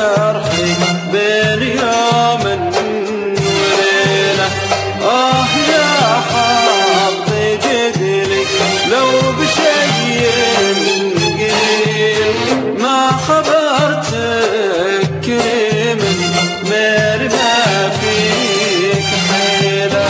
جرحي بين يوم وليلة. يا حظي جدلي لو بشيء قليل ما خبرتك كريم مير ما فيك حيلة.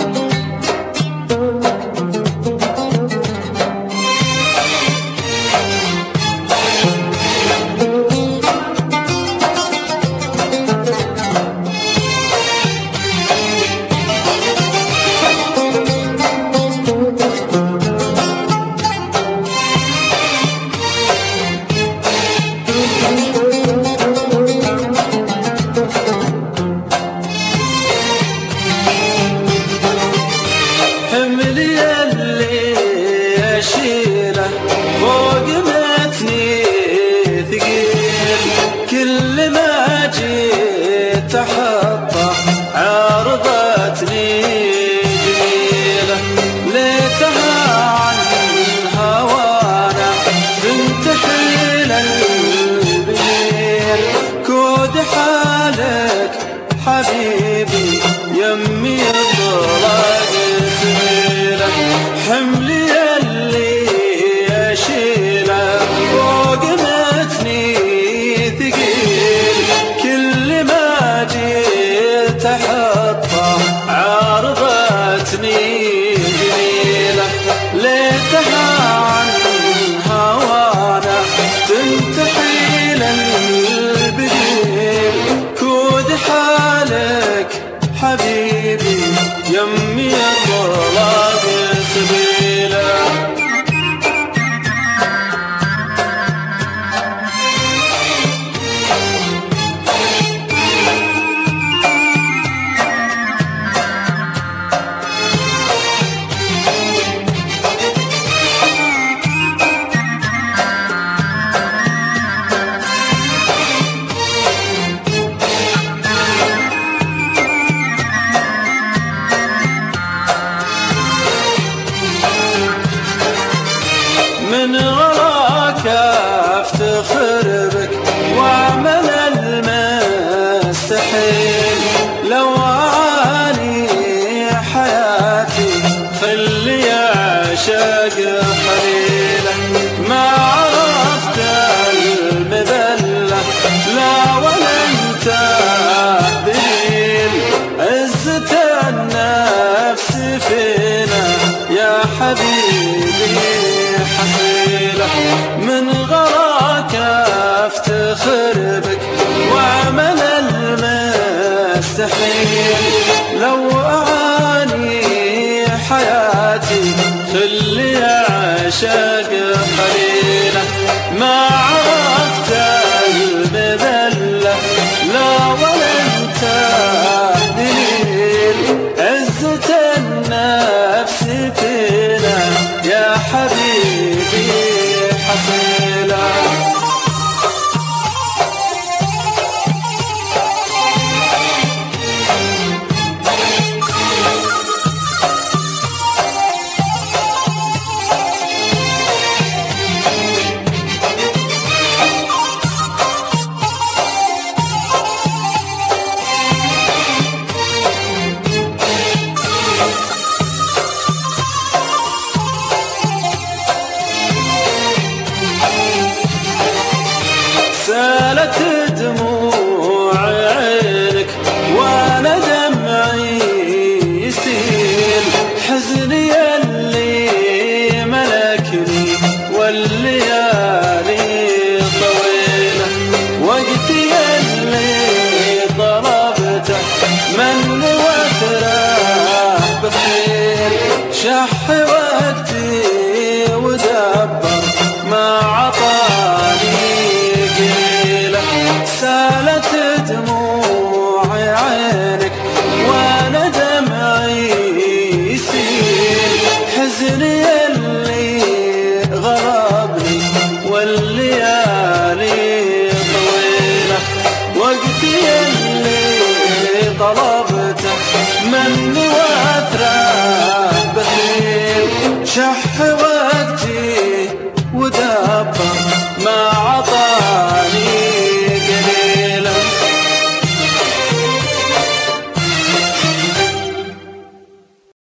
فوق متني ثقيل كل ما جيت أحطه عرضتني جميلة. ليتها عن هوانا تنتحل البيل كود حالك حبيبي يمي الضراق سبيلة. حملي فوق متني ثقيل كل ما جيت أحطه عرضتني جميلة. ليتها عن هوانا تنتحل البديل كود حالك حبيبي يمي الطلاق سبيلة. من غراك افتخر بك واعمل المستحيل. لو اعاني حياتي خلي اعشق قليلا. ما عرفت المذلة لا ولا انت ذليل. عزة النفس فينا يا حبيبي حصيلة. من غراك افتخر بك واعمل المستحيل. لو اعاني حياتي خلي اعشق قليلا. ما عرفت المذلة لا ولا انت ذليل. عزة النفس فينا يا حبيبي حصيلة. سالت دموع عينك وانا دمعي يسيل. حزني اللي ملكني والليالي طويلة. وقتي اللي طلبته من وتراه بخير. شح وقتي ودبر ما عطاني قيلة. سالت دموع عينك وانا دمعي يسيل. حزني اللي غربني والليالي طويلة. وقتي اللي طلبته من وتراه بخيل. شح وقتي ودبر